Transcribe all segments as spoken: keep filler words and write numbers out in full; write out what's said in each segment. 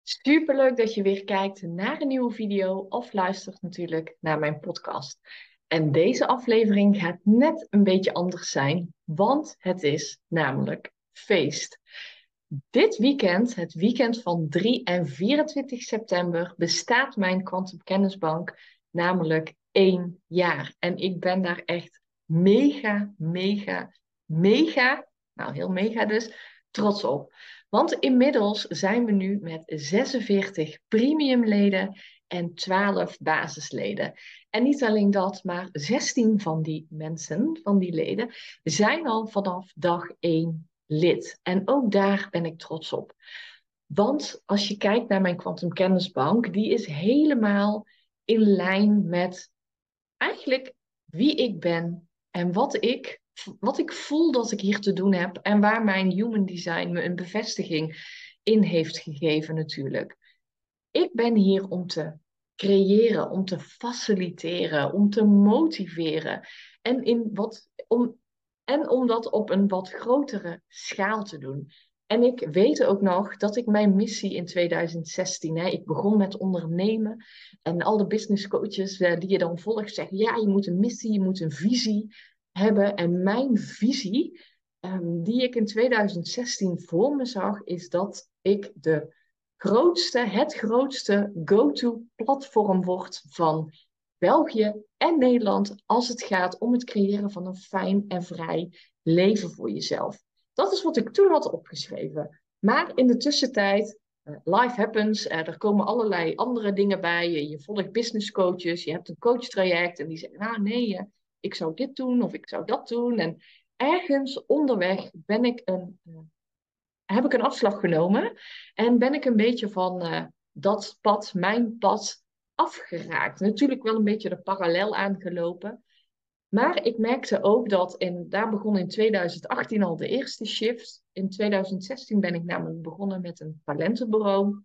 Superleuk dat je weer kijkt naar een nieuwe video of luistert natuurlijk naar mijn podcast. En deze aflevering gaat net een beetje anders zijn, want het is namelijk feest. Dit weekend, het weekend van drie en vierentwintig september, bestaat mijn Quantum Kennisbank namelijk één jaar. En ik ben daar echt mega, mega, mega, nou heel mega dus, trots op. Want inmiddels zijn we nu met zesenveertig premiumleden en twaalf basisleden. En niet alleen dat, maar zestien van die mensen, van die leden, zijn al vanaf dag één lid. En ook daar ben ik trots op. Want als je kijkt naar mijn Quantum Kennisbank, die is helemaal in lijn met eigenlijk wie ik ben en wat ik, wat ik voel dat ik hier te doen heb en waar mijn human design me een bevestiging in heeft gegeven natuurlijk. Ik ben hier om te creëren, om te faciliteren, om te motiveren en, in wat, om, en om dat op een wat grotere schaal te doen. En ik weet ook nog dat ik mijn missie in tweeduizend zestien, hè, ik begon met ondernemen en al de business coaches eh, die je dan volgt zeggen, ja, je moet een missie, je moet een visie hebben. En mijn visie, ehm, die ik in tweeduizend zestien voor me zag, is dat ik de grootste, het grootste go-to platform wordt van België en Nederland als het gaat om het creëren van een fijn en vrij leven voor jezelf. Dat is wat ik toen had opgeschreven. Maar in de tussentijd, uh, life happens, uh, er komen allerlei andere dingen bij. Je, je volgt business coaches, je hebt een coachtraject en die zeggen, nou nee, uh, ik zou dit doen of ik zou dat doen. En ergens onderweg ben ik een, uh, heb ik een afslag genomen en ben ik een beetje van uh, dat pad, mijn pad, afgeraakt. Natuurlijk wel een beetje de parallel aangelopen. Maar ik merkte ook dat, en daar begon in tweeduizend achttien al de eerste shift. In tweeduizend zestien ben ik namelijk begonnen met een talentenbureau,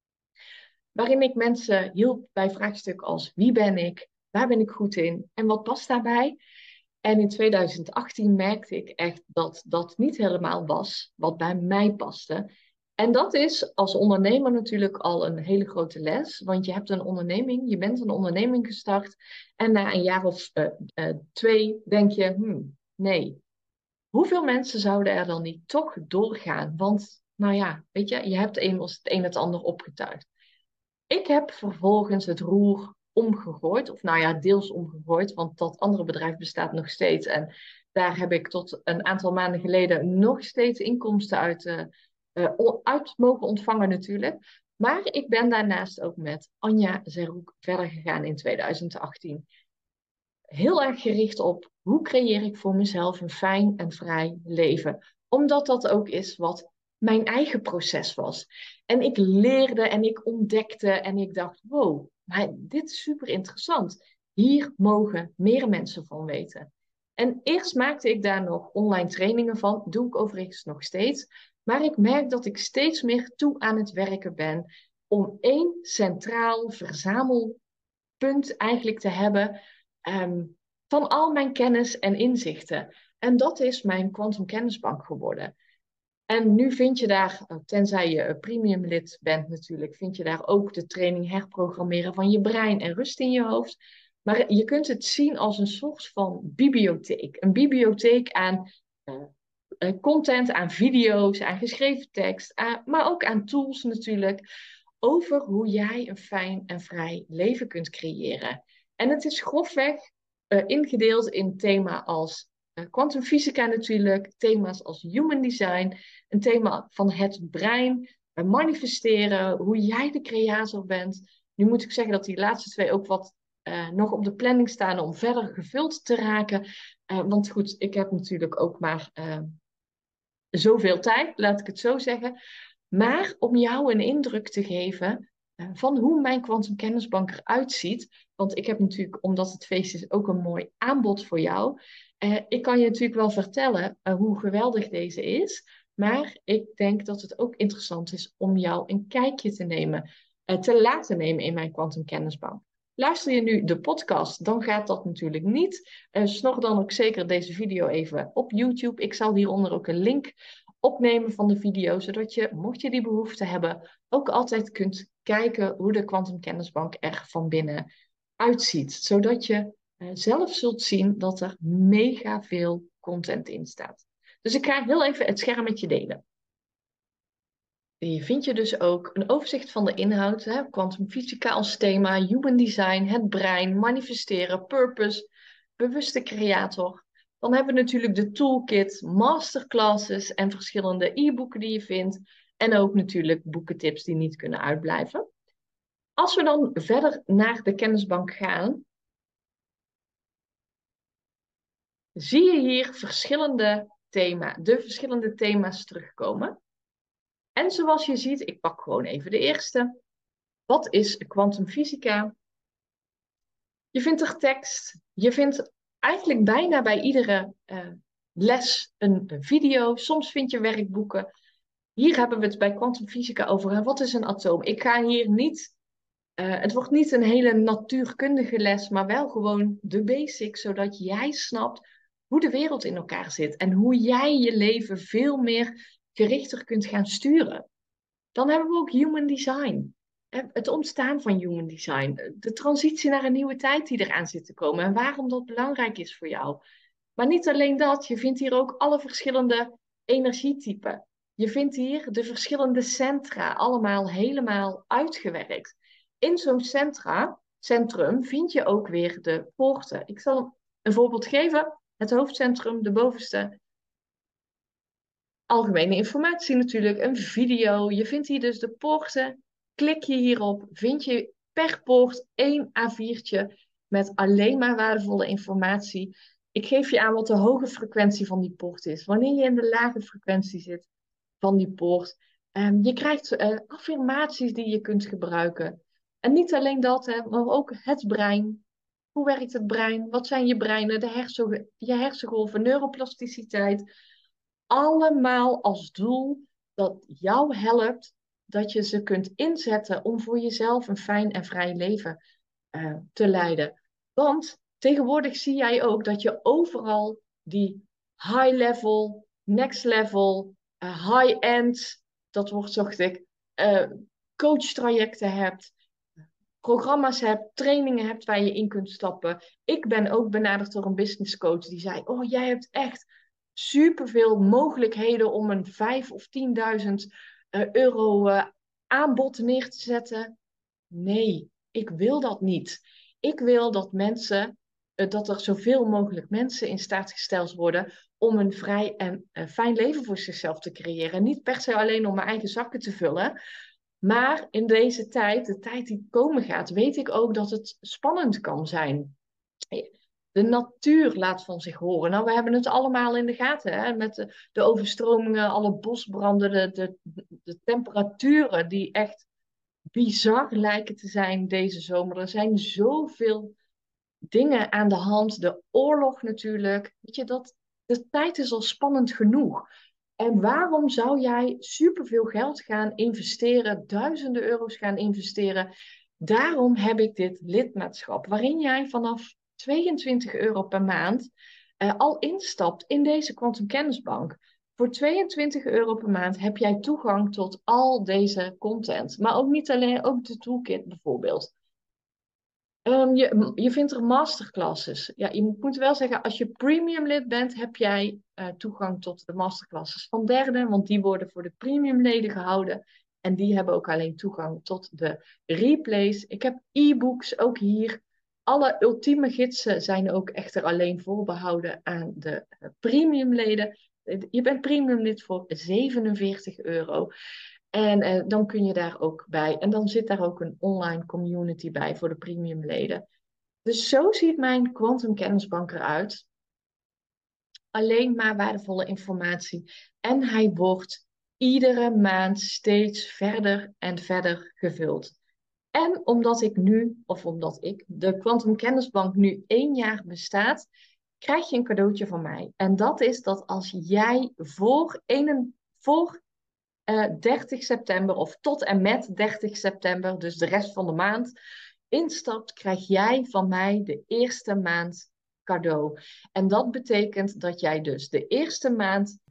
waarin ik mensen hielp bij vraagstukken als wie ben ik, waar ben ik goed in en wat past daarbij. En in tweeduizend achttien merkte ik echt dat dat niet helemaal was wat bij mij paste. En dat is als ondernemer natuurlijk al een hele grote les, want je hebt een onderneming, je bent een onderneming gestart en na een jaar of uh, uh, twee denk je, hmm, nee, hoeveel mensen zouden er dan niet toch doorgaan? Want, nou ja, weet je, je hebt eenmaal het een het ander opgetuigd. Ik heb vervolgens het roer omgegooid, of nou ja, deels omgegooid, want dat andere bedrijf bestaat nog steeds. En daar heb ik tot een aantal maanden geleden nog steeds inkomsten uit, uh, uh, uit mogen ontvangen natuurlijk. Maar ik ben daarnaast ook met Anja Zeroek verder gegaan in tweeduizend achttien. Heel erg gericht op hoe creëer ik voor mezelf een fijn en vrij leven. Omdat dat ook is wat mijn eigen proces was. En ik leerde en ik ontdekte en ik dacht, wow, maar dit is super interessant. Hier mogen meer mensen van weten. En eerst maakte ik daar nog online trainingen van, doe ik overigens nog steeds. Maar ik merk dat ik steeds meer toe aan het werken ben om één centraal verzamelpunt eigenlijk te hebben um, van al mijn kennis en inzichten. En dat is mijn Quantum Kennisbank geworden. En nu vind je daar, tenzij je premium lid bent natuurlijk, vind je daar ook de training herprogrammeren van je brein en rust in je hoofd. Maar je kunt het zien als een soort van bibliotheek. Een bibliotheek aan uh, content, aan video's, aan geschreven tekst, aan, maar ook aan tools natuurlijk, over hoe jij een fijn en vrij leven kunt creëren. En het is grofweg uh, ingedeeld in thema als kwantumfysica uh, natuurlijk, thema's als human design, een thema van het brein, uh, manifesteren, hoe jij de creator bent. Nu moet ik zeggen dat die laatste twee ook wat uh, nog op de planning staan om verder gevuld te raken. Uh, want goed, ik heb natuurlijk ook maar uh, zoveel tijd, laat ik het zo zeggen. Maar om jou een indruk te geven uh, van hoe mijn Quantum Kennisbank eruit ziet. Want ik heb natuurlijk, omdat het feest is, ook een mooi aanbod voor jou. Uh, ik kan je natuurlijk wel vertellen uh, hoe geweldig deze is. Maar ik denk dat het ook interessant is om jou een kijkje te nemen, uh, te laten nemen in mijn Quantum Kennisbank. Luister je nu de podcast, dan gaat dat natuurlijk niet. Uh, snor dan ook zeker deze video even op YouTube. Ik zal hieronder ook een link opnemen van de video, zodat je, mocht je die behoefte hebben, ook altijd kunt kijken hoe de Quantum Kennisbank er van binnen uitziet. Zodat je uh, zelf zult zien dat er mega veel content in staat. Dus ik ga heel even het scherm met je delen. Hier vind je dus ook een overzicht van de inhoud, hè? Kwantumfysica als thema, human design, het brein, manifesteren, purpose, bewuste creator. Dan hebben we natuurlijk de toolkit, masterclasses en verschillende e-boeken die je vindt. En ook natuurlijk boekentips die niet kunnen uitblijven. Als we dan verder naar de kennisbank gaan, zie je hier verschillende thema's, de verschillende thema's terugkomen. En zoals je ziet, ik pak gewoon even de eerste. Wat is kwantumfysica? Je vindt er tekst. Je vindt eigenlijk bijna bij iedere uh, les een, een video. Soms vind je werkboeken. Hier hebben we het bij kwantumfysica over. Wat is een atoom? Ik ga hier niet... Uh, het wordt niet een hele natuurkundige les, maar wel gewoon de basics, zodat jij snapt hoe de wereld in elkaar zit en hoe jij je leven veel meer gerichter kunt gaan sturen. Dan hebben we ook human design. Het ontstaan van human design. De transitie naar een nieuwe tijd die eraan zit te komen. En waarom dat belangrijk is voor jou. Maar niet alleen dat. Je vindt hier ook alle verschillende energietypen. Je vindt hier de verschillende centra allemaal helemaal uitgewerkt. In zo'n centra, centrum vind je ook weer de poorten. Ik zal een voorbeeld geven. Het hoofdcentrum, de bovenste. Algemene informatie natuurlijk, een video. Je vindt hier dus de poorten. Klik je hierop, vind je per poort één A viertje met alleen maar waardevolle informatie. Ik geef je aan wat de hoge frequentie van die poort is. Wanneer je in de lage frequentie zit van die poort. Um, je krijgt uh, affirmaties die je kunt gebruiken. En niet alleen dat, hè, maar ook het brein. Hoe werkt het brein? Wat zijn je breinen? De hersen, je hersengolven, neuroplasticiteit. Allemaal als doel dat jou helpt, dat je ze kunt inzetten om voor jezelf een fijn en vrij leven uh, te leiden. Want tegenwoordig zie jij ook dat je overal die high level, next level, uh, high end, dat wordt zocht ik, uh, coachtrajecten hebt, programma's hebt, trainingen hebt waar je in kunt stappen. Ik ben ook benaderd door een business coach die zei, oh jij hebt echt superveel mogelijkheden om een vijf of tienduizend uh, euro uh, aanbod neer te zetten. Nee, ik wil dat niet. Ik wil dat mensen, uh, dat er zoveel mogelijk mensen in staat gesteld worden om een vrij en uh, fijn leven voor zichzelf te creëren. Niet per se alleen om mijn eigen zakken te vullen. Maar in deze tijd, de tijd die komen gaat, weet ik ook dat het spannend kan zijn. De natuur laat van zich horen. Nou, we hebben het allemaal in de gaten, hè? Met de, de overstromingen, alle bosbranden, de, de, de temperaturen die echt bizar lijken te zijn deze zomer. Er zijn zoveel dingen aan de hand. De oorlog natuurlijk. Weet je, dat, de tijd is al spannend genoeg. En waarom zou jij superveel geld gaan investeren, duizenden euro's gaan investeren? Daarom heb ik dit lidmaatschap, waarin jij vanaf tweeëntwintig euro per maand uh, al instapt in deze Quantum Kennisbank. Voor tweeëntwintig euro per maand heb jij toegang tot al deze content. Maar ook niet alleen, ook de toolkit bijvoorbeeld. Um, je, je vindt er masterclasses. Ja, je moet wel zeggen, als je premium lid bent, heb jij uh, toegang tot de masterclasses van derde, want die worden voor de premium leden gehouden. En die hebben ook alleen toegang tot de replays. Ik heb e-books ook hier. Alle ultieme gidsen zijn ook echter alleen voorbehouden aan de uh, premium leden. Je bent premium lid voor zevenenveertig euro. En uh, dan kun je daar ook bij. En dan zit daar ook een online community bij voor de premium leden. Dus zo ziet mijn Quantum Kennisbank eruit. Alleen maar waardevolle informatie. En hij wordt iedere maand steeds verder en verder gevuld. En omdat ik nu, of omdat ik, de Quantum Kennisbank nu één jaar bestaat, krijg je een cadeautje van mij. En dat is dat als jij voor, een, voor uh, dertig september of tot en met dertig september, dus de rest van de maand, instapt, krijg jij van mij de eerste maand cadeau. En dat betekent dat jij dus de eerste maand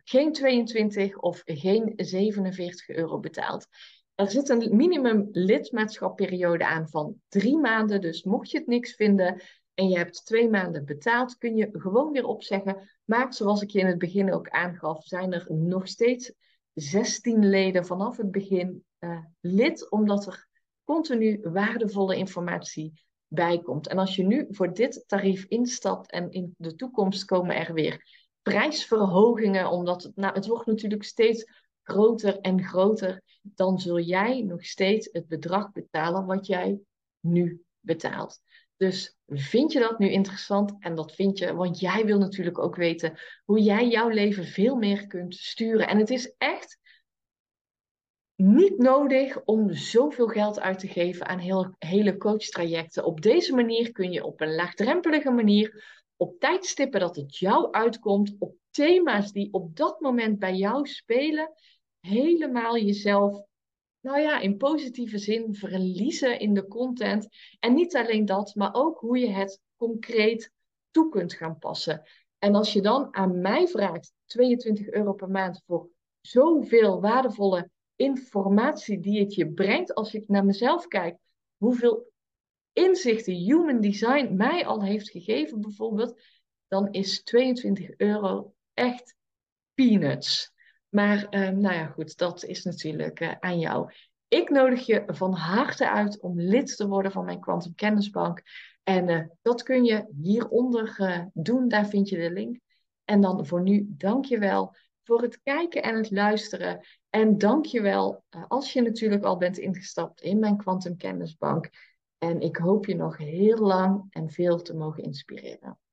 geen tweeëntwintig of geen zevenenveertig euro betaalt. Er zit een minimum lidmaatschapperiode aan van drie maanden. Dus mocht je het niks vinden en je hebt twee maanden betaald, kun je gewoon weer opzeggen. Maar zoals ik je in het begin ook aangaf, zijn er nog steeds zestien leden vanaf het begin uh, lid, omdat er continu waardevolle informatie bij komt. En als je nu voor dit tarief instapt en in de toekomst komen er weer prijsverhogingen, omdat het, nou, het wordt natuurlijk steeds groter en groter, dan zul jij nog steeds het bedrag betalen wat jij nu betaalt. Dus vind je dat nu interessant? En dat vind je, want jij wil natuurlijk ook weten hoe jij jouw leven veel meer kunt sturen. En het is echt niet nodig om zoveel geld uit te geven aan heel, hele coachtrajecten. Op deze manier kun je op een laagdrempelige manier, op tijdstippen dat het jou uitkomt, op thema's die op dat moment bij jou spelen, helemaal jezelf, nou ja, in positieve zin verliezen in de content. En niet alleen dat, maar ook hoe je het concreet toe kunt gaan passen. En als je dan aan mij vraagt, tweeëntwintig euro per maand voor zoveel waardevolle informatie die het je brengt, als ik naar mezelf kijk, hoeveel inzichten human design mij al heeft gegeven bijvoorbeeld, dan is tweeëntwintig euro echt peanuts. Maar uh, nou ja, goed, dat is natuurlijk uh, aan jou. Ik nodig je van harte uit om lid te worden van mijn Quantum Kennisbank. En uh, dat kun je hieronder uh, doen, daar vind je de link. En dan voor nu, dank je wel voor het kijken en het luisteren. En dank je wel uh, als je natuurlijk al bent ingestapt in mijn Quantum Kennisbank. En ik hoop je nog heel lang en veel te mogen inspireren.